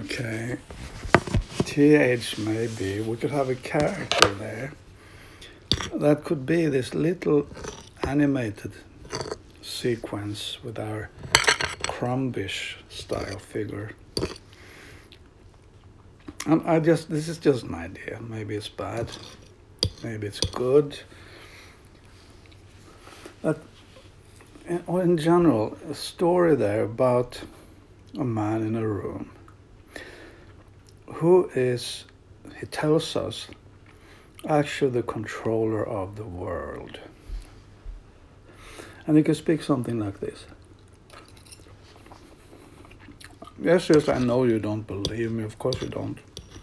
Okay. TH maybe. We could have a character there. That could be this little animated sequence with our Crumbish style figure. And this is just an idea. Maybe it's bad. Maybe it's good. But in general, a story there about a man in a room who is, he tells us, actually the controller of the world. And he can speak something like this. Yes, I know you don't believe me. Of course you don't.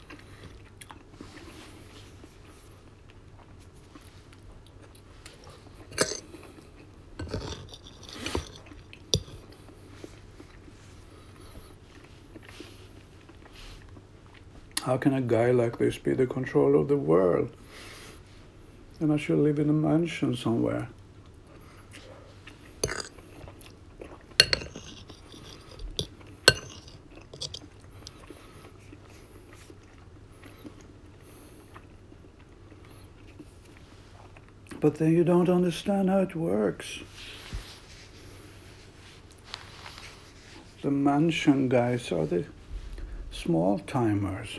How can a guy like this be the controller of the world? And I should live in a mansion somewhere. But then you don't understand how it works. The mansion guys are the small timers.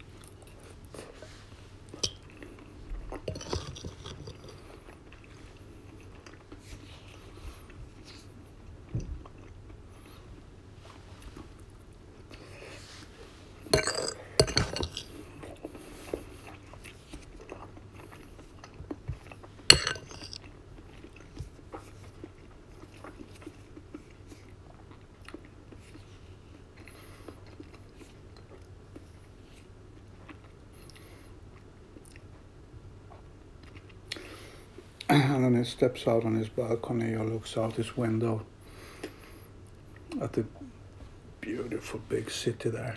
And then he steps out on his balcony or looks out his window at the beautiful big city there.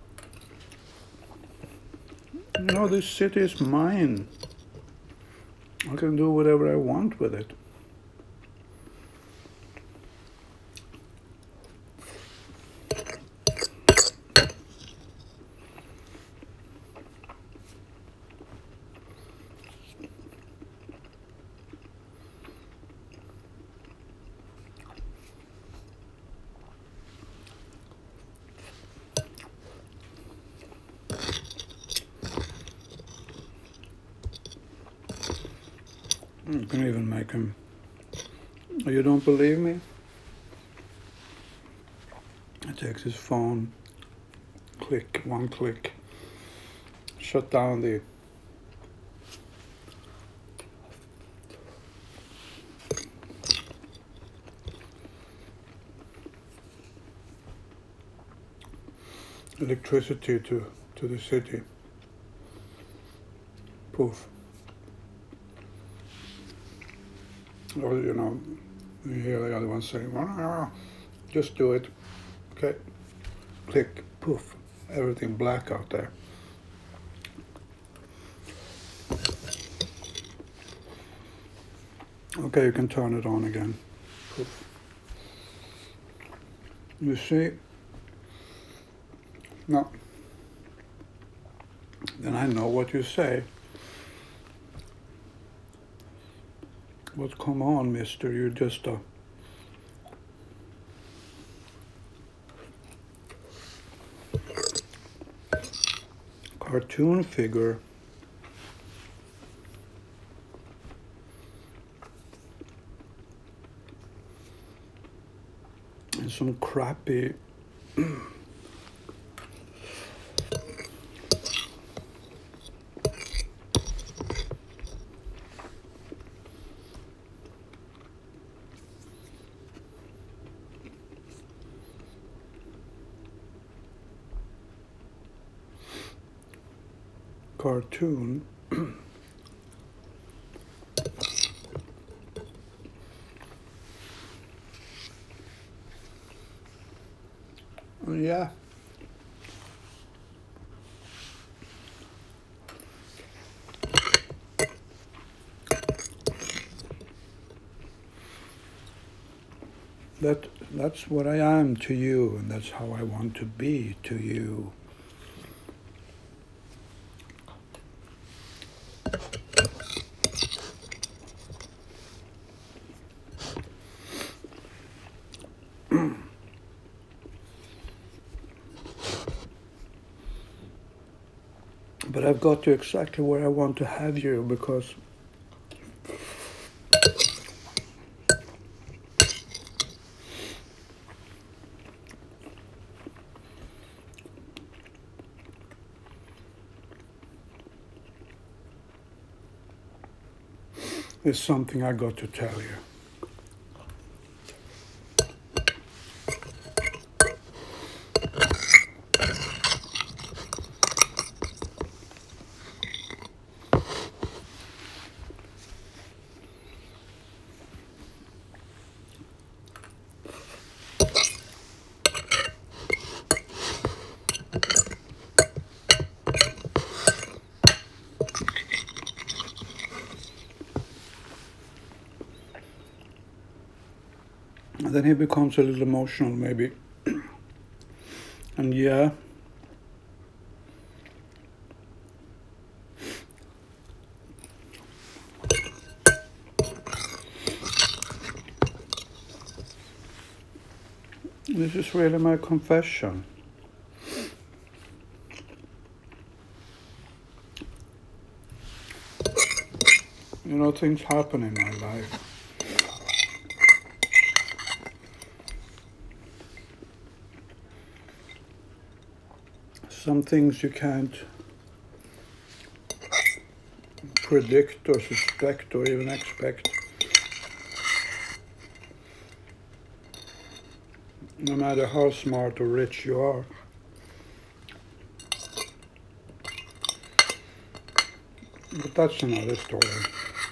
You know, this city is mine. I can do whatever I want with it. You can even make him. You don't believe me? He takes his phone, one click, shut down the electricity to the city. Poof. Or, you hear the other one saying, just do it. Okay. Click, poof. Everything black out there. Okay, you can turn it on again. Poof. You see? No. Then I know what you say. But come on, mister, you're just a cartoon figure. In some crappy cartoon. Yeah. That's what I am to you, and that's how I want to be to you. But I've got you exactly where I want to have you, because there's something I got to tell you. And then he becomes a little emotional, maybe. And yeah, this is really my confession. You know, things happen in my life. Some things you can't predict or suspect or even expect. No matter how smart or rich you are. But that's another story.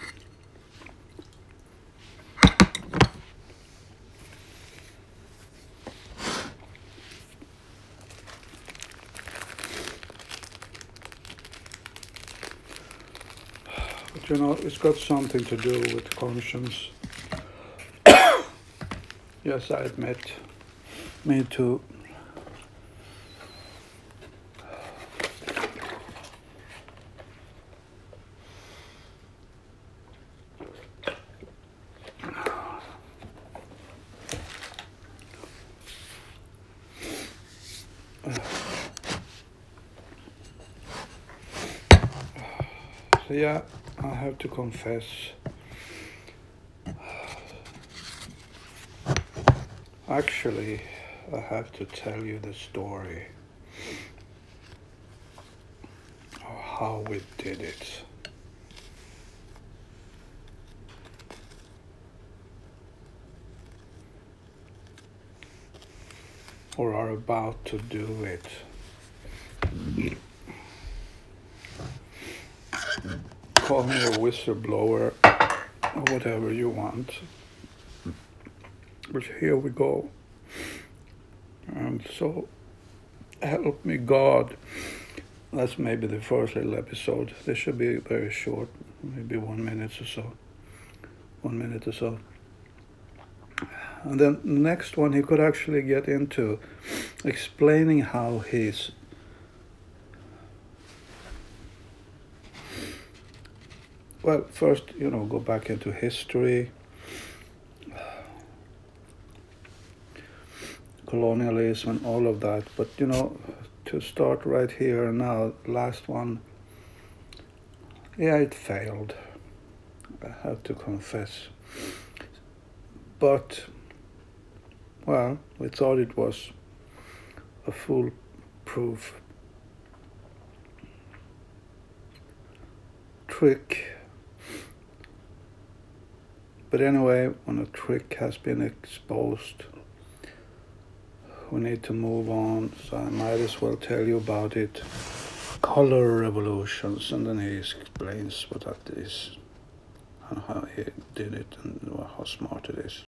But you know, it's got something to do with conscience. Yes, I admit. Me too. So yeah, I have to confess. Actually, I have to tell you the story of how we did it. Or are about to do it. Call me a whistleblower or whatever you want. But here we go. And so, help me God. That's maybe the first little episode. This should be very short, maybe 1 minute or so. 1 minute or so. And then the next one, he could actually get into explaining how he's well, first, you know, go back into history, colonialism and all of that. But, you know, to start right here and now, last one, yeah, it failed. I have to confess. But, well, we thought it was a foolproof trick. But anyway, when a trick has been exposed, we need to move on, so I might as well tell you about it. Color revolutions, and then he explains what that is and how he did it and how smart it is.